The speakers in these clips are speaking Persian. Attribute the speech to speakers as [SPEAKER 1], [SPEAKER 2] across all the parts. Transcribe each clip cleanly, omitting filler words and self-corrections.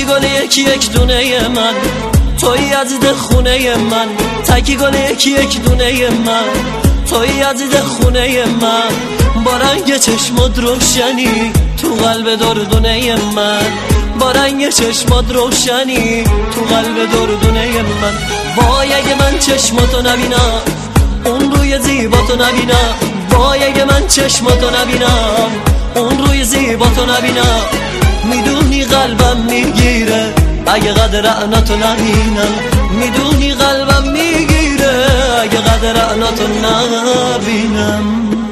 [SPEAKER 1] تکی گل یک دونه من، توی از ده خونه من. تکی گل یک دونه من، توی از ده خونه من. با رنگ چشمات روشنی تو قلب دردونه من، با رنگ چشمات روشنی تو قلب دردونه من. وای اگه من چشماتو نبینم، اون روی زیباتو نبینم. وای اگه من چشماتو نبینم، اون روی زیباتو نبینم. میدونی قلبم میگیره اگه قدر عناتو نبینم. میدونی قلبم میگیره اگه قدر عناتو نبینم.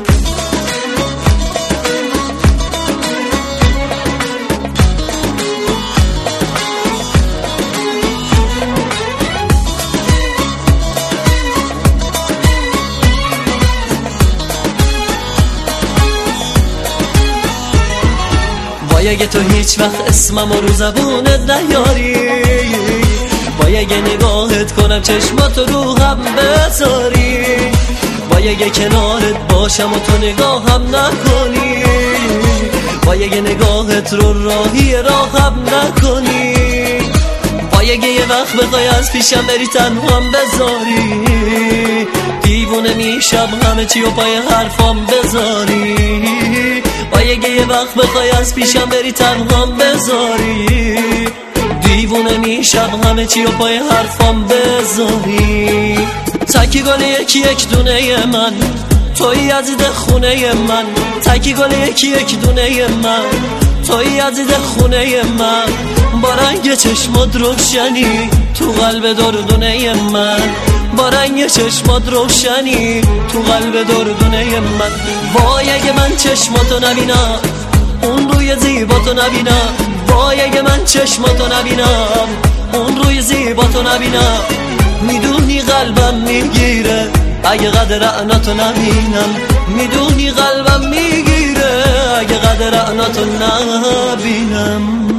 [SPEAKER 1] وای اگه تو هیچ وقت اسمم رو زبونت نیاری، وای اگه نگاهت کنم چشماتو رو هم بذاری. وای اگه کنارت باشم و تو نگاهم نکنی، وای اگه نگاهت رو راهی راهم نکنی. وای اگه یه وقت بخوای از پیشم بری تنهام بذاری، دیوونه میشم همه چی و پای حرفام بذاری. وای اگه یه وقت بخوای از پیشم بری تنهام بذاری، دیوونه میشم همه چی و پای حرفام بذاری. تکی گل یک دونه من، توی از ده خونه من. تکی گل یک دونه من، توی از ده خونه من. با رنگ چشمات روشنی تو قلب دردونه من، با رنگ چشمات روشنی تو قلب دردونه من. وای اگه من چشماتو نبینم، اون روی زیباتو نبینم. وای اگه من چشماتو نبینم، اون روی زیباتو نبینم. میدونی قلبم میگیره اگه قدر عناتو نبینم. میدونی قلبم میگیره اگه قدر عناتو نبینم.